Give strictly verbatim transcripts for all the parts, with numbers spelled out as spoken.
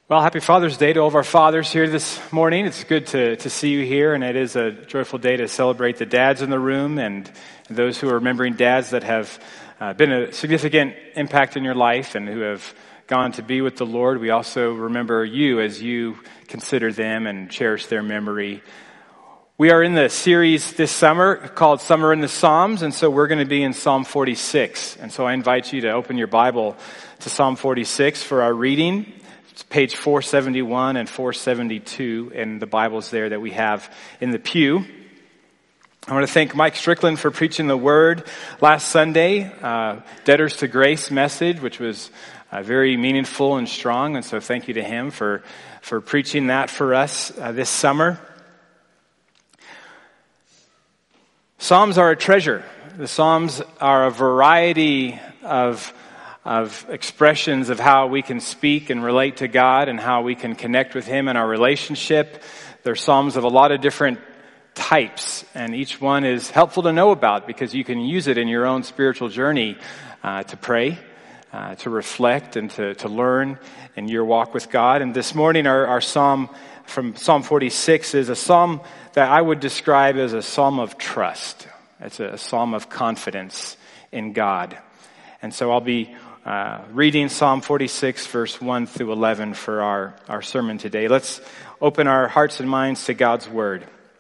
Well, happy Father's Day to all of our fathers here this morning. It's good to, to see you here, and it is a joyful day to celebrate the dads in the room and those who are remembering dads that have uh, been a significant impact in your life and who have gone to be with the Lord. We also remember you as you consider them and cherish their memory. We are in the series this summer called Summer in the Psalms, and so we're going to be in Psalm forty-six. And so I invite you to open your Bible to Psalm forty-six for our reading. It's page four seventy-one and four seventy-two in the Bibles there that we have in the pew. I want to thank Mike Strickland for preaching the word last Sunday, uh, Debtors to Grace message, which was uh, very meaningful and strong. And so thank you to him for, for preaching that for us uh, this summer. Psalms are a treasure. The Psalms are a variety of of expressions of how we can speak and relate to God and how we can connect with Him in our relationship. They're Psalms of a lot of different types, and each one is helpful to know about because you can use it in your own spiritual journey uh, to pray, uh, to reflect, and to, to learn in your walk with God. And this morning our, our Psalm from Psalm forty-six is a Psalm that I would describe as a Psalm of trust. It's a, a Psalm of confidence in God. And so I'll be Uh, reading Psalm forty-six, verse one through eleven for our, our sermon today. Let's open our hearts and minds to God's Word.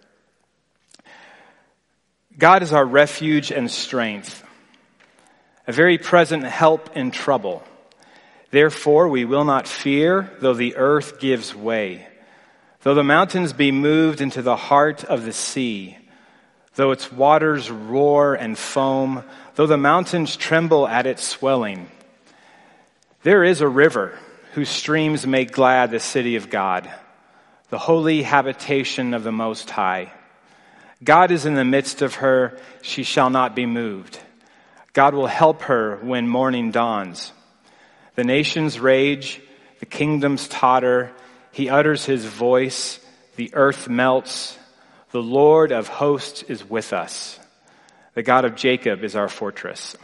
God is our refuge and strength, a very present help in trouble. Therefore we will not fear, though the earth gives way, though the mountains be moved into the heart of the sea, though its waters roar and foam, though the mountains tremble at its swelling. There is a river whose streams make glad the city of God, the holy habitation of the Most High. God is in the midst of her, she shall not be moved. God will help her when morning dawns. The nations rage, the kingdoms totter, he utters his voice, the earth melts. The Lord of hosts is with us. The God of Jacob is our fortress.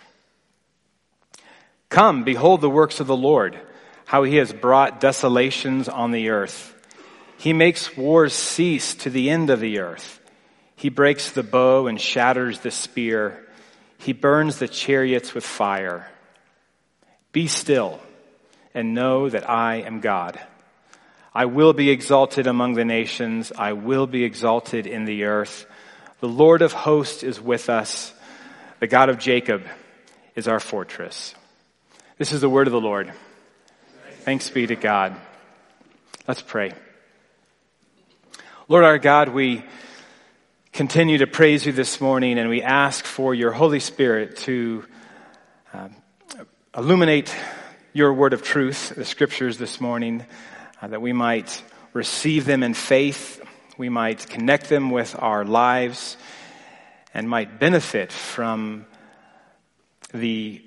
Come, behold the works of the Lord, how he has brought desolations on the earth. He makes wars cease to the end of the earth. He breaks the bow and shatters the spear. He burns the chariots with fire. Be still and know that I am God. I will be exalted among the nations. I will be exalted in the earth. The Lord of hosts is with us. The God of Jacob is our fortress. This is the word of the Lord. Thanks be to God. Let's pray. Lord our God, we continue to praise you this morning, and we ask for your Holy Spirit to uh, illuminate your word of truth, the scriptures this morning, uh, that we might receive them in faith, we might connect them with our lives, and might benefit from the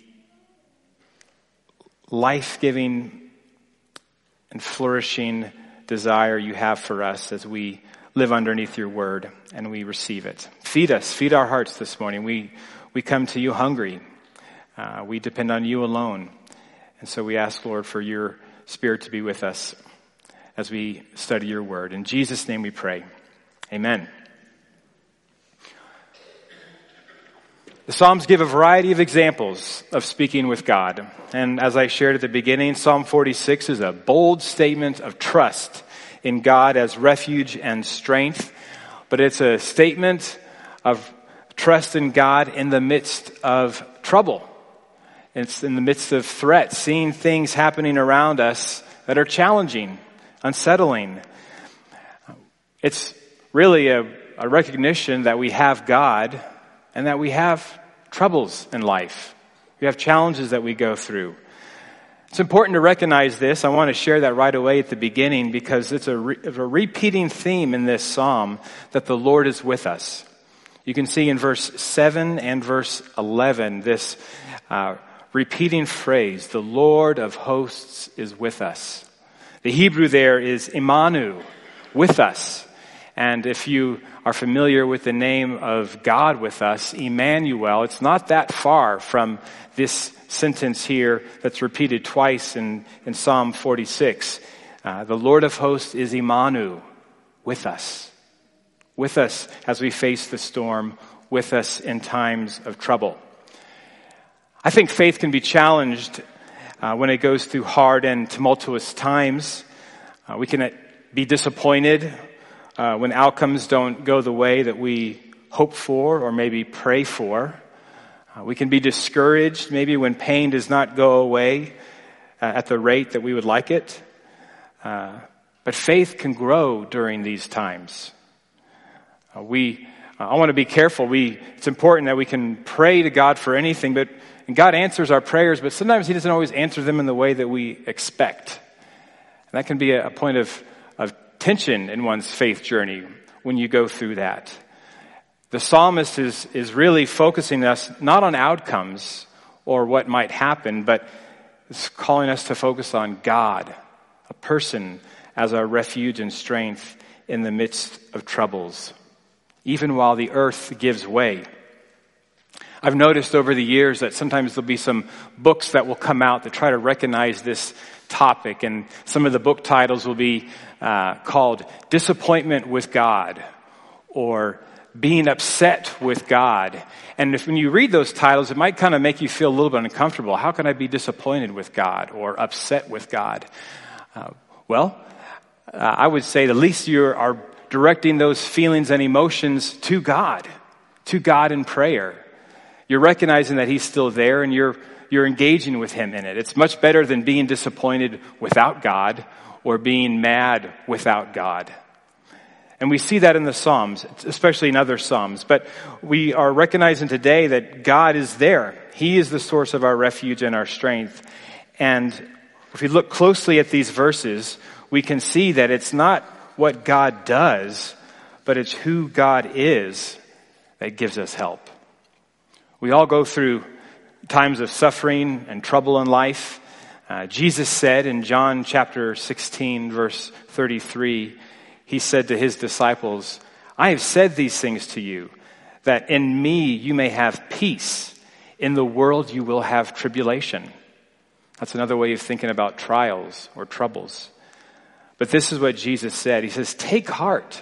life-giving and flourishing desire you have for us as we live underneath your word and we receive it. Feed us, feed our hearts this morning. We we come to you hungry. Uh, we depend on you alone. And so we ask, Lord, for your Spirit to be with us as we study your word. In Jesus' name we pray. Amen. The Psalms give a variety of examples of speaking with God. And as I shared at the beginning, Psalm forty-six is a bold statement of trust in God as refuge and strength. But it's a statement of trust in God in the midst of trouble. It's in the midst of threats, seeing things happening around us that are challenging, unsettling. It's really a, a recognition that we have God and that we have troubles in life. We have challenges that we go through. It's important to recognize this. I want to share that right away at the beginning because it's a, re- a repeating theme in this psalm that the Lord is with us. You can see in verse seven and verse eleven this uh, repeating phrase, the Lord of hosts is with us. The Hebrew there is Imanu, with us. And if you are familiar with the name of God with us, Emmanuel, it's not that far from this sentence here that's repeated twice in, in Psalm forty-six. Uh, the Lord of hosts is Imanu, with us. With us as we face the storm, with us in times of trouble. I think faith can be challenged uh, when it goes through hard and tumultuous times. Uh, we can be disappointed uh, when outcomes don't go the way that we hope for or maybe pray for. Uh, we can be discouraged maybe when pain does not go away uh, at the rate that we would like it. Uh, but faith can grow during these times. Uh, we, uh, I want to be careful. We, it's important that we can pray to God for anything, but and God answers our prayers, but sometimes He doesn't always answer them in the way that we expect. And that can be a, a point of, of tension in one's faith journey when you go through that. The psalmist is, is really focusing us not on outcomes or what might happen, but is calling us to focus on God, a person as our refuge and strength in the midst of troubles, even while the earth gives way. I've noticed over the years that sometimes there'll be some books that will come out that try to recognize this topic, and some of the book titles will be uh, called Disappointment with God or Being Upset with God. And if when you read those titles, it might kind of make you feel a little bit uncomfortable. How can I be disappointed with God or upset with God? Uh, well, uh, I would say the least you are directing those feelings and emotions to God, to God in prayer. You're recognizing that He's still there and you're you're engaging with Him in it. It's much better than being disappointed without God or being mad without God. And we see that in the Psalms, especially in other Psalms. But we are recognizing today that God is there. He is the source of our refuge and our strength. And if we look closely at these verses, we can see that it's not what God does, but it's who God is that gives us help. We all go through times of suffering and trouble in life. Uh, Jesus said in John chapter sixteen, verse thirty-three, He said to His disciples, I have said these things to you, that in me you may have peace. In the world you will have tribulation. That's another way of thinking about trials or troubles. But this is what Jesus said. He says, take heart.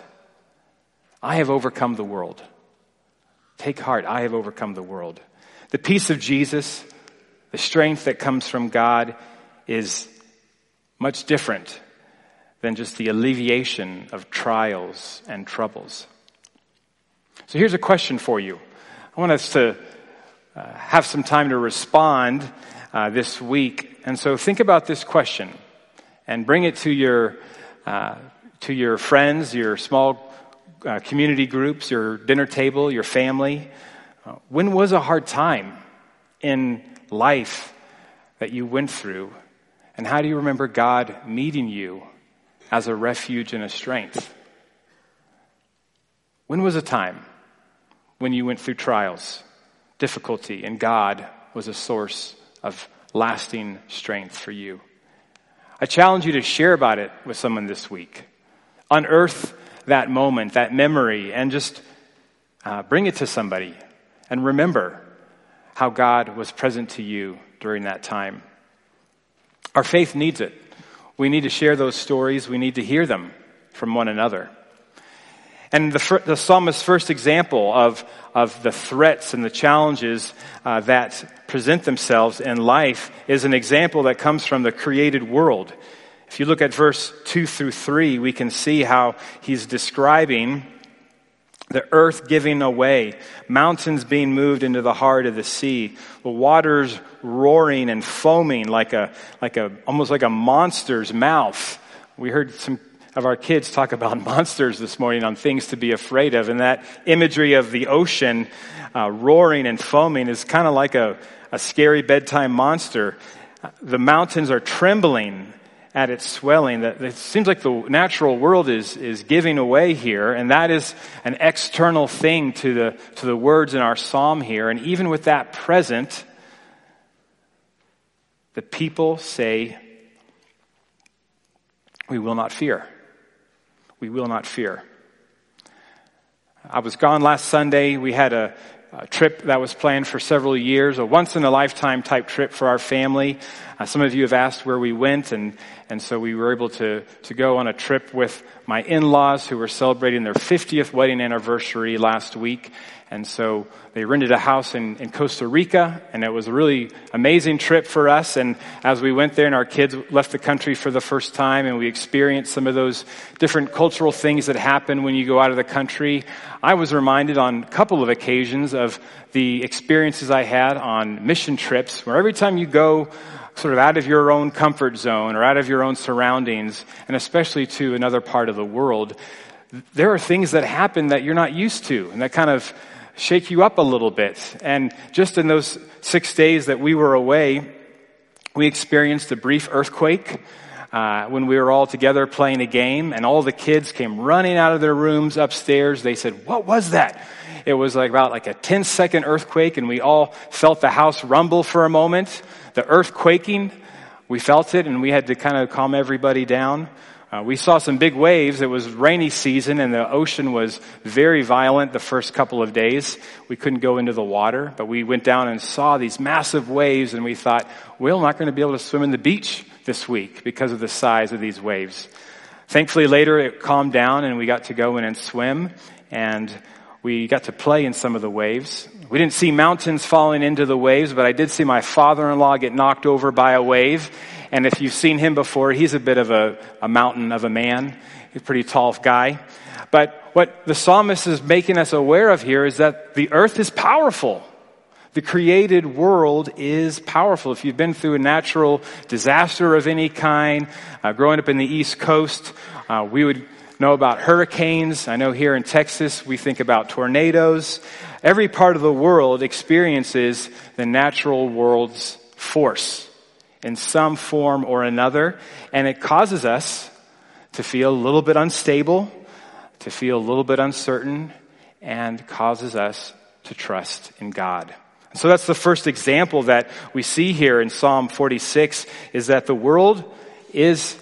I have overcome the world. Take heart, I have overcome the world. The peace of Jesus, the strength that comes from God is much different than just the alleviation of trials and troubles. So here's a question for you. I want us to uh, have some time to respond uh, this week. And so think about this question and bring it to your uh, to your friends, your small Uh, community groups, your dinner table, your family. Uh, when was a hard time in life that you went through? And how do you remember God meeting you as a refuge and a strength? When was a time when you went through trials, difficulty, and God was a source of lasting strength for you? I challenge you to share about it with someone this week. Unearth that moment, that memory, and just uh, bring it to somebody. And remember how God was present to you during that time. Our faith needs it. We need to share those stories. We need to hear them from one another. And the, the psalmist's first example of, of the threats and the challenges uh, that present themselves in life is an example that comes from the created world. If you look at verse two through three, we can see how he's describing the earth giving away, mountains being moved into the heart of the sea, the waters roaring and foaming like a like a almost like a monster's mouth. We heard some of our kids talk about monsters this morning on things to be afraid of, and that imagery of the ocean uh, roaring and foaming is kind of like a, a scary bedtime monster. The mountains are trembling at its swelling. That it seems like the natural world is is giving away here, and that is an external thing to the to the words in our psalm here. And even with that present, the people say, "We will not fear. We will not fear." I was gone last Sunday. We had a a trip that was planned for several years, a once-in-a-lifetime type trip for our family. Uh, some of you have asked where we went, and, and so we were able to, to go on a trip with my in-laws who were celebrating their fiftieth wedding anniversary last week. And so they rented a house in, in Costa Rica, and it was a really amazing trip for us. And as we went there and our kids left the country for the first time and we experienced some of those different cultural things that happen when you go out of the country, I was reminded on a couple of occasions of the experiences I had on mission trips, where every time you go sort of out of your own comfort zone or out of your own surroundings, and especially to another part of the world, there are things that happen that you're not used to and that kind of shake you up a little bit. And just in those six days that we were away, we experienced a brief earthquake uh, when we were all together playing a game, and all the kids came running out of their rooms upstairs. They said, "What was that?" It was like about like a ten second earthquake, and we all felt the house rumble for a moment. The earth quaking, we felt it, and we had to kind of calm everybody down. Uh, we saw some big waves. It was rainy season, and the ocean was very violent the first couple of days. We couldn't go into the water, but we went down and saw these massive waves, and we thought, we're not going to be able to swim in the beach this week because of the size of these waves. Thankfully, later it calmed down, and we got to go in and swim, and we got to play in some of the waves. We didn't see mountains falling into the waves, but I did see my father-in-law get knocked over by a wave. And if you've seen him before, he's a bit of a, a mountain of a man. He's a pretty tall guy. But what the psalmist is making us aware of here is that the earth is powerful. The created world is powerful. If you've been through a natural disaster of any kind, uh, growing up in the East Coast, uh, we would know about hurricanes. I know here in Texas, we think about tornadoes. Every part of the world experiences the natural world's force in some form or another, and it causes us to feel a little bit unstable, to feel a little bit uncertain, and causes us to trust in God. So that's the first example that we see here in Psalm forty-six, is that the world is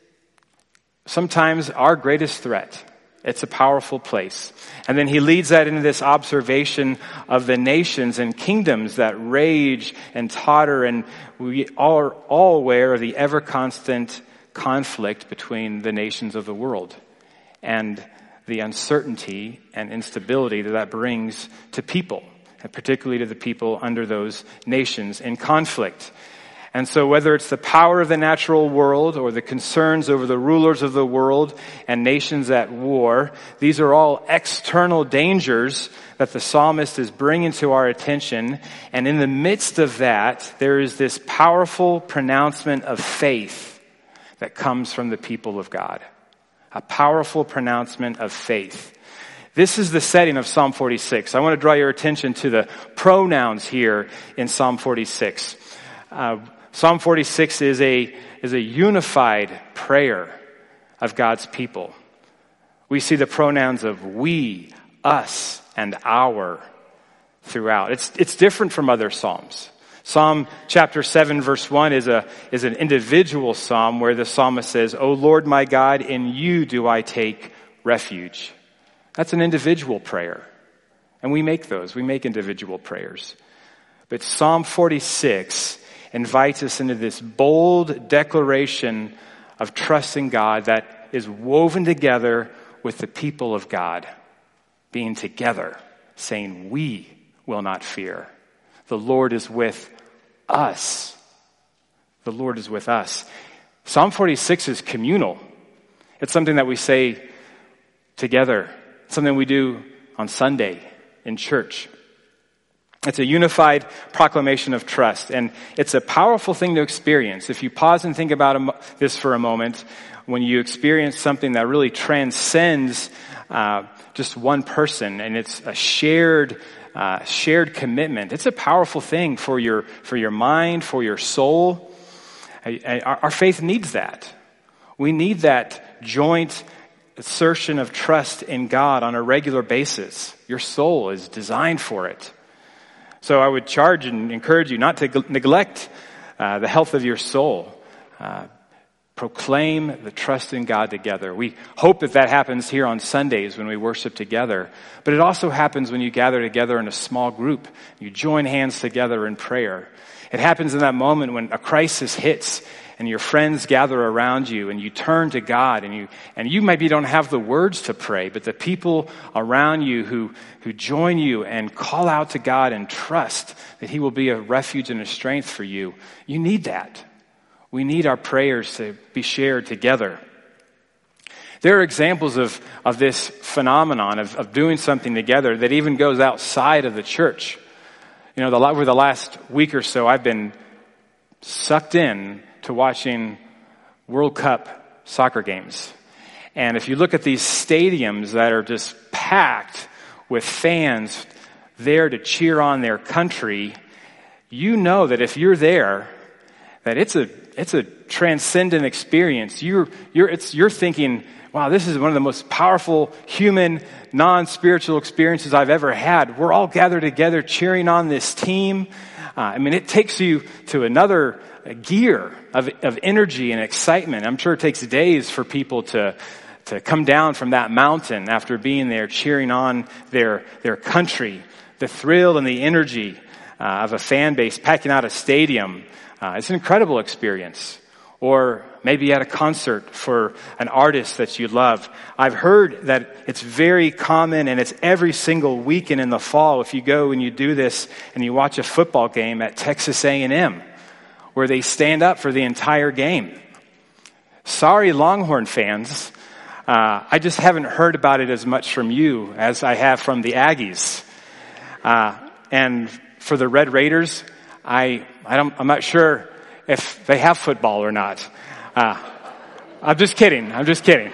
sometimes our greatest threat. It's a powerful place. And then he leads that into this observation of the nations and kingdoms that rage and totter, and we are all aware of the ever-constant conflict between the nations of the world and the uncertainty and instability that that brings to people, and particularly to the people under those nations in conflict. And so whether it's the power of the natural world or the concerns over the rulers of the world and nations at war, these are all external dangers that the psalmist is bringing to our attention. And in the midst of that, there is this powerful pronouncement of faith that comes from the people of God. A powerful pronouncement of faith. This is the setting of Psalm forty-six. I want to draw your attention to the pronouns here in Psalm forty-six. Uh, Psalm forty-six is a, is a unified prayer of God's people. We see the pronouns of we, us, and our throughout. It's, it's different from other Psalms. Psalm chapter seven verse one is a, is an individual psalm where the psalmist says, "O Lord my God, in you do I take refuge." That's an individual prayer. And we make those. We make individual prayers. But Psalm forty-six invites us into this bold declaration of trusting God that is woven together with the people of God, being together, saying, we will not fear. The Lord is with us. The Lord is with us. Psalm forty-six is communal. It's something that we say together. It's something we do on Sunday in church. It's a unified proclamation of trust, and it's a powerful thing to experience. If you pause and think about this for a moment, when you experience something that really transcends uh, just one person, and it's a shared uh, shared commitment, it's a powerful thing for your for your mind, for your soul. Our, our faith needs that. We need that joint assertion of trust in God on a regular basis. Your soul is designed for it. So I would charge and encourage you not to g- neglect uh, the health of your soul. Uh, proclaim the trust in God together. We hope that that happens here on Sundays when we worship together, but it also happens when you gather together in a small group. You join hands together in prayer. It happens in that moment when a crisis hits and your friends gather around you and you turn to God, and you and you maybe don't have the words to pray, but the people around you who, who join you and call out to God and trust that He will be a refuge and a strength for you. You need that. We need our prayers to be shared together. There are examples of, of this phenomenon of, of doing something together that even goes outside of the church. You know, the, over the last week or so, I've been sucked in to watching World Cup soccer games. And if you look at these stadiums that are just packed with fans there to cheer on their country, you know that if you're there, that it's a it's a transcendent experience. You're you're it's you're thinking, wow, this is one of the most powerful human, non-spiritual experiences I've ever had. We're all gathered together cheering on this team. Uh, I mean, it takes you to another gear of of energy and excitement. I'm sure it takes days for people to to come down from that mountain after being there cheering on their their country. The thrill and the energy uh, of a fan base packing out a stadium. Uh, it's an incredible experience. Or maybe at a concert for an artist that you love. I've heard that it's very common, and it's every single weekend in the fall if you go and you do this and you watch a football game at Texas A and M where they stand up for the entire game. Sorry, Longhorn fans. Uh, I just haven't heard about it as much from you as I have from the Aggies. Uh, and for the Red Raiders, I, I don't, I'm not sure if they have football or not. Uh, I'm just kidding. I'm just kidding.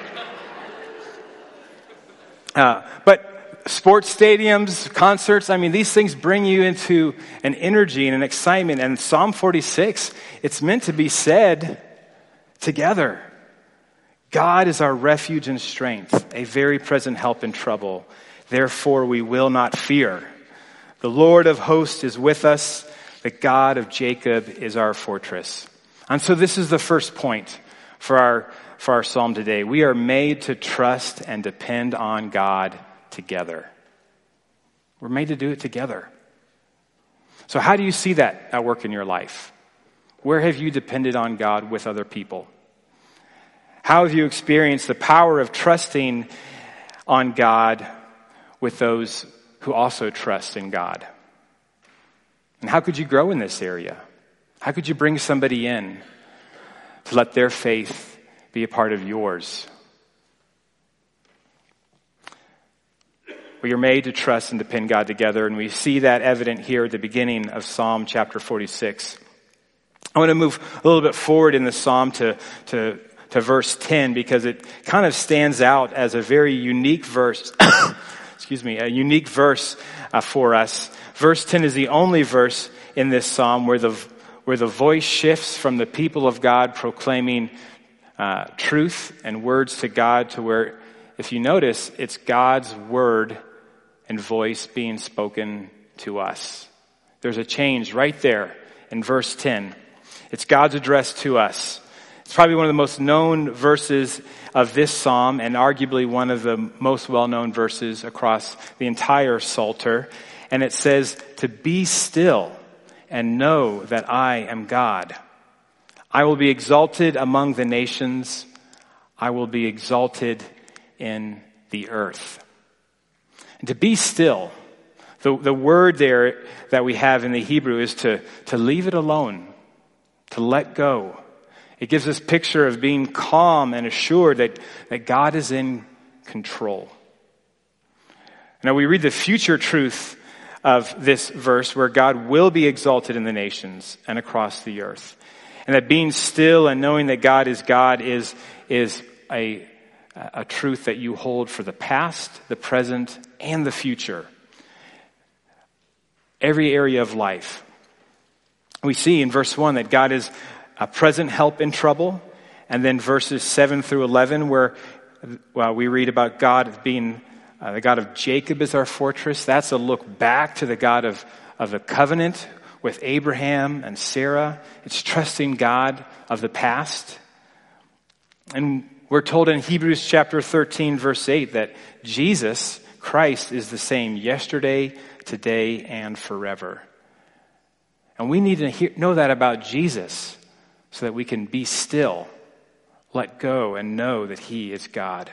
Uh, but sports stadiums, concerts, I mean, these things bring you into an energy and an excitement. And Psalm forty-six, it's meant to be said together. God is our refuge and strength, a very present help in trouble. Therefore, we will not fear. The Lord of hosts is with us. The God of Jacob is our fortress. And so this is the first point for our for our psalm today. We are made to trust and depend on God together. We're made to do it together. So how do you see that at work in your life? Where have you depended on God with other people? How have you experienced the power of trusting on God with those who also trust in God? And how could you grow in this area? How could you bring somebody in to let their faith be a part of yours? We are made to trust and depend God together, and we see that evident here at the beginning of Psalm chapter forty-six. I want to move a little bit forward in the Psalm to, to, to verse ten, because it kind of stands out as a very unique verse. Excuse me, a unique verse uh, for us. Verse ten is the only verse in this psalm where the where the voice shifts from the people of God proclaiming uh, truth and words to God to where, if you notice, it's God's word and voice being spoken to us. There's a change right there in verse ten. It's God's address to us. It's probably one of the most known verses of this psalm, and arguably one of the most well-known verses across the entire Psalter. And it says, to be still and know that I am God. I will be exalted among the nations. I will be exalted in the earth. And to be still, the, the word there that we have in the Hebrew is to, to leave it alone, to let go. It gives this picture of being calm and assured that, that God is in control. Now we read the future truth of this verse where God will be exalted in the nations and across the earth. And that being still and knowing that God is God is, is a, a truth that you hold for the past, the present, and the future. Every area of life. We see in verse one that God is a present help in trouble. And then verses seven through eleven where well, we read about God being Uh, the God of Jacob is our fortress. That's a look back to the God of, of the covenant with Abraham and Sarah. It's trusting God of the past. And we're told in Hebrews chapter thirteen, verse eight, that Jesus, Christ, is the same yesterday, today, and forever. And we need to hear, know that about Jesus so that we can be still, let go, and know that he is God.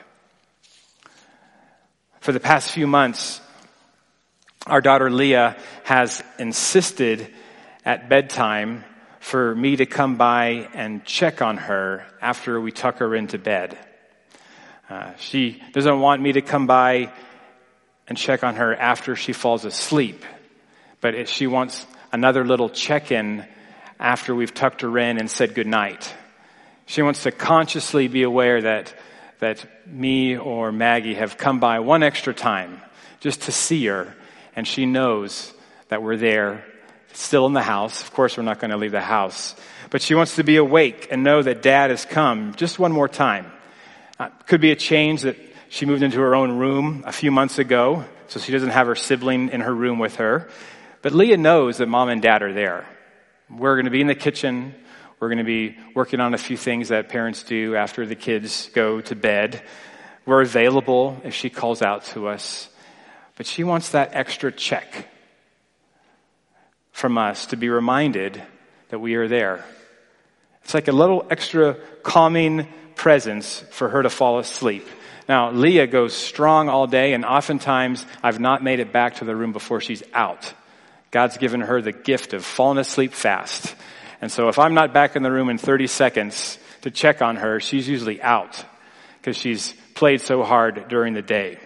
For the past few months, our daughter Leah has insisted at bedtime for me to come by and check on her after we tuck her into bed. Uh, she doesn't want me to come by and check on her after she falls asleep, but it, she wants another little check-in after we've tucked her in and said goodnight. She wants to consciously be aware that that me or Maggie have come by one extra time just to see her, and she knows that we're there, still in the house. Of course, we're not going to leave the house, but she wants to be awake and know that Dad has come just one more time. Uh, could be a change that she moved into her own room a few months ago, so she doesn't have her sibling in her room with her. But Leah knows that Mom and Dad are there. We're going to be in the kitchen. We're going to be working on a few things that parents do after the kids go to bed. We're available if she calls out to us. But she wants that extra check from us to be reminded that we are there. It's like a little extra calming presence for her to fall asleep. Now, Leah goes strong all day, and oftentimes I've not made it back to the room before she's out. God's given her the gift of falling asleep fast. And so if I'm not back in the room in thirty seconds to check on her, she's usually out because she's played so hard during the day.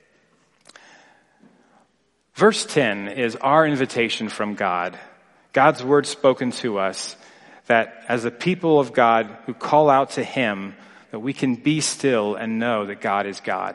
Verse ten is our invitation from God. God's word spoken to us that as a people of God who call out to him, that we can be still and know that God is God.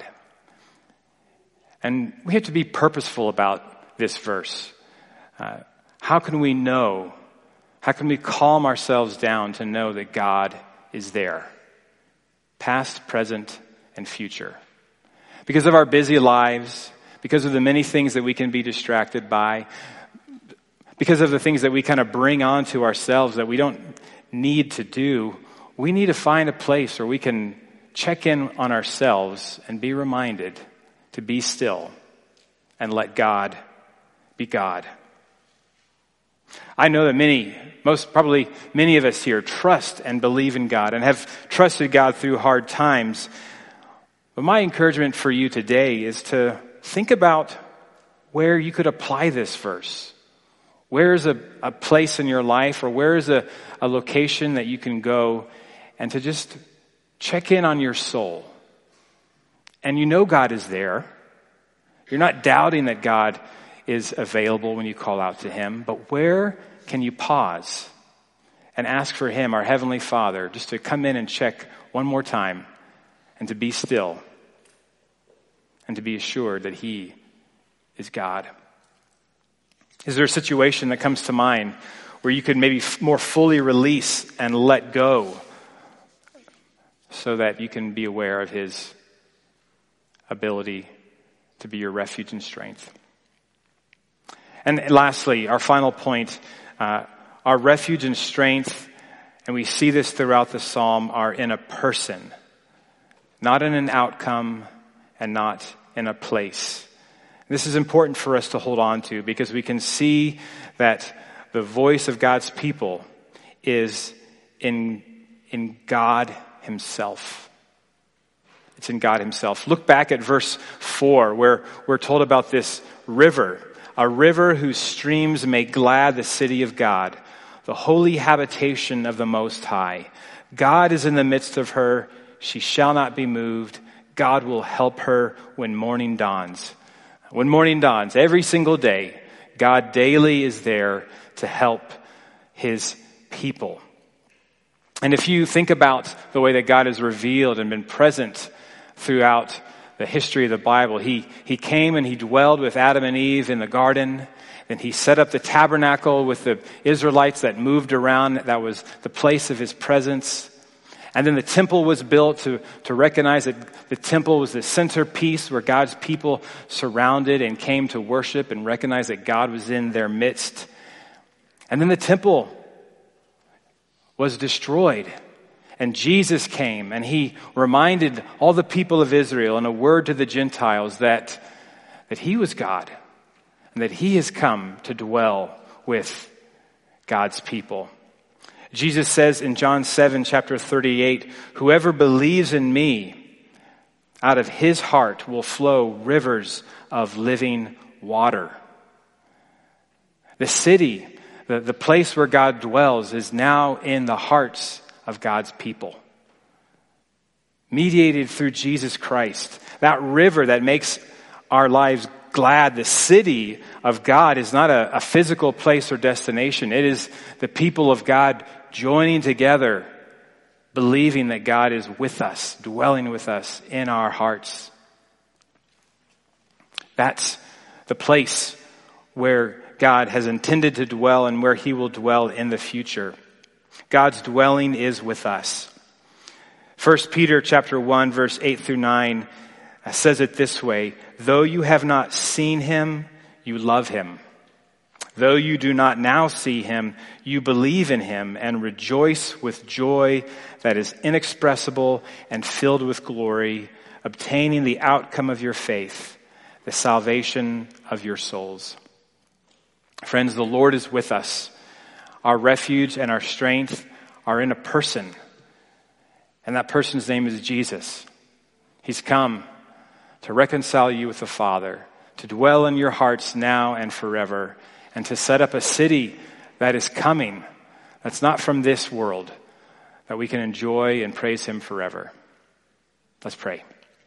And we have to be purposeful about this verse. Uh, how can we know? How can we calm ourselves down to know that God is there? Past, present, and future. Because of our busy lives, because of the many things that we can be distracted by, because of the things that we kind of bring onto ourselves that we don't need to do, we need to find a place where we can check in on ourselves and be reminded to be still and let God be God. I know that many, most probably many of us here trust and believe in God and have trusted God through hard times. But my encouragement for you today is to think about where you could apply this verse. Where is a, a place in your life, or where is a, a location that you can go and to just check in on your soul. And you know God is there. You're not doubting that God is available when you call out to him, but where can you pause and ask for him, our Heavenly Father, just to come in and check one more time and to be still and to be assured that he is God? Is there a situation that comes to mind where you could maybe more fully release and let go so that you can be aware of his ability to be your refuge and strength? And lastly, our final point, uh, our refuge and strength, and we see this throughout the psalm, are in a person, not in an outcome and not in a place. This is important for us to hold on to because we can see that the voice of God's people is in, in God himself. It's in God himself. Look back at verse four where we're told about this river, a river whose streams make glad the city of God, the holy habitation of the Most High. God is in the midst of her. She shall not be moved. God will help her when morning dawns. When morning dawns, every single day, God daily is there to help his people. And if you think about the way that God has revealed and been present throughout the history of the Bible, he, he came and he dwelled with Adam and Eve in the garden. Then he set up the tabernacle with the Israelites that moved around. That was the place of his presence. And then the temple was built to, to recognize that the temple was the centerpiece where God's people surrounded and came to worship and recognize that God was in their midst. And then the temple was destroyed. And Jesus came and he reminded all the people of Israel in a word to the Gentiles that, that he was God and that he has come to dwell with God's people. Jesus says in John seven, chapter thirty-eight, whoever believes in me, out of his heart will flow rivers of living water. The city, the, the place where God dwells, is now in the hearts of God's people. Mediated through Jesus Christ. That river that makes our lives glad, the city of God, is not a, a physical place or destination. It is the people of God joining together, believing that God is with us, dwelling with us in our hearts. That's the place where God has intended to dwell and where he will dwell in the future. God's dwelling is with us. First Peter chapter one, verse eight through nine says it this way, though you have not seen him, you love him. Though you do not now see him, you believe in him and rejoice with joy that is inexpressible and filled with glory, obtaining the outcome of your faith, the salvation of your souls. Friends, the Lord is with us. Our refuge and our strength are in a person. And that person's name is Jesus. He's come to reconcile you with the Father, to dwell in your hearts now and forever, and to set up a city that is coming, that's not from this world, that we can enjoy and praise him forever. Let's pray.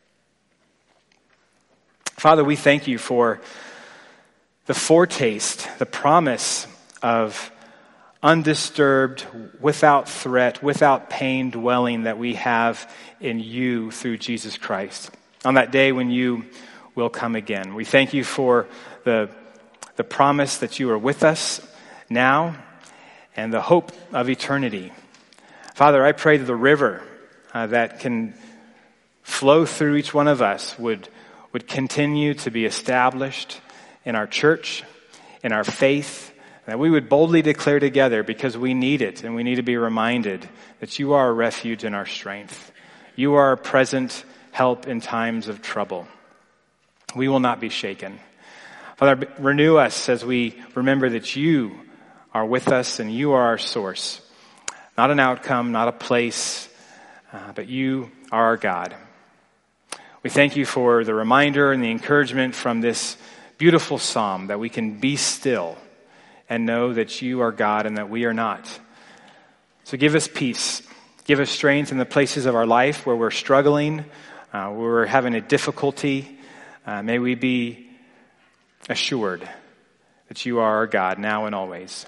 Father, we thank you for the foretaste, the promise of undisturbed, without threat, without pain dwelling that we have in you through Jesus Christ. On that day when you will come again. We thank you for the, the promise that you are with us now and the hope of eternity. Father, I pray that the river uh, that can flow through each one of us would, would continue to be established in our church, in our faith, that we would boldly declare together because we need it and we need to be reminded that you are a refuge and our strength. You are a present help in times of trouble. We will not be shaken. Father, renew us as we remember that you are with us and you are our source. Not an outcome, not a place, uh, but you are our God. We thank you for the reminder and the encouragement from this beautiful psalm that we can be still and know that you are God and that we are not. So give us peace. Give us strength in the places of our life where we're struggling, uh, where we're having a difficulty. Uh, may we be assured that you are our God now and always.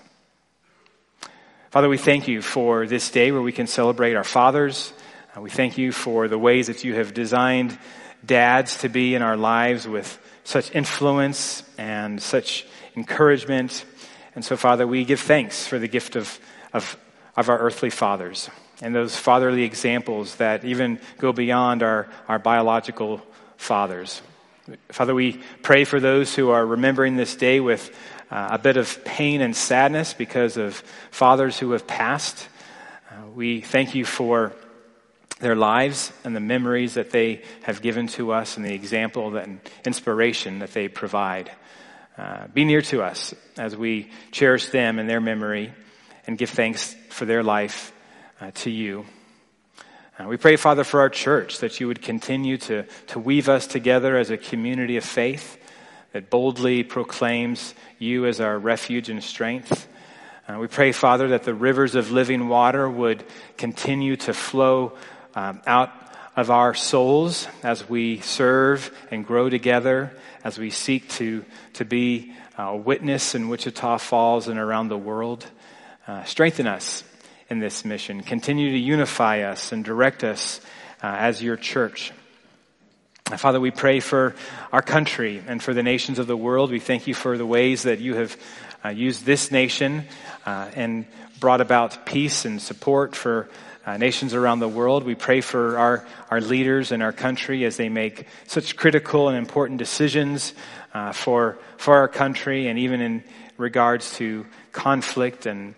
Father, we thank you for this day where we can celebrate our fathers. Uh, we thank you for the ways that you have designed dads to be in our lives with such influence and such encouragement. And so, Father, we give thanks for the gift of, of, of our earthly fathers and those fatherly examples that even go beyond our, our biological fathers. Father, we pray for those who are remembering this day with uh, a bit of pain and sadness because of fathers who have passed. Uh, we thank you for their lives and the memories that they have given to us and the example and inspiration that they provide. Uh, be near to us as we cherish them and their memory and give thanks for their life uh, to you. Uh, we pray, Father, for our church, that you would continue to, to weave us together as a community of faith that boldly proclaims you as our refuge and strength. Uh, we pray, Father, that the rivers of living water would continue to flow um, out of our souls as we serve and grow together, as we seek to, to be a witness in Wichita Falls and around the world. Uh, strengthen us in this mission. Continue to unify us and direct us uh, as your church. Uh, Father, we pray for our country and for the nations of the world. We thank you for the ways that you have uh, used this nation uh, and brought about peace and support for Uh, nations around the world. We pray for our, our leaders in our country as they make such critical and important decisions uh, for for our country and even in regards to conflict and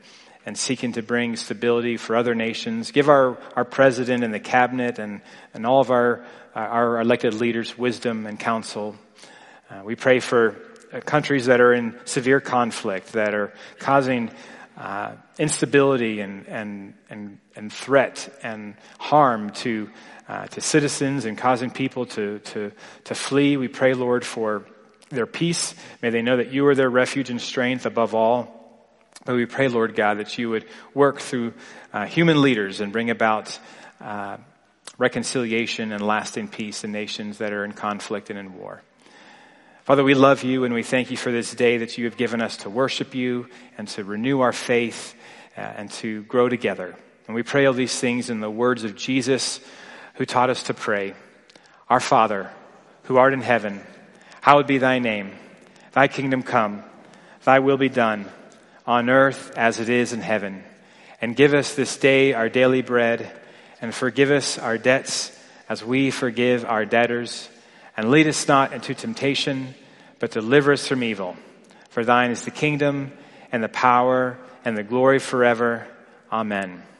and seeking to bring stability for other nations. Give our, our president and the cabinet and, and all of our, our elected leaders wisdom and counsel. Uh, we pray for uh, countries that are in severe conflict, that are causing uh, instability and, and, and, and threat and harm to uh, to citizens and causing people to, to, to flee. We pray, Lord, for their peace. May they know that you are their refuge and strength above all. But we pray, Lord God, that you would work through uh, human leaders and bring about uh, reconciliation and lasting peace in nations that are in conflict and in war. Father, we love you and we thank you for this day that you have given us to worship you and to renew our faith uh, and to grow together. And we pray all these things in the words of Jesus, who taught us to pray. Our Father, who art in heaven, hallowed be thy name. Thy kingdom come, thy will be done, on earth as it is in heaven. And give us this day our daily bread, and forgive us our debts as we forgive our debtors. And lead us not into temptation, but deliver us from evil. For thine is the kingdom, and the power, and the glory forever. Amen.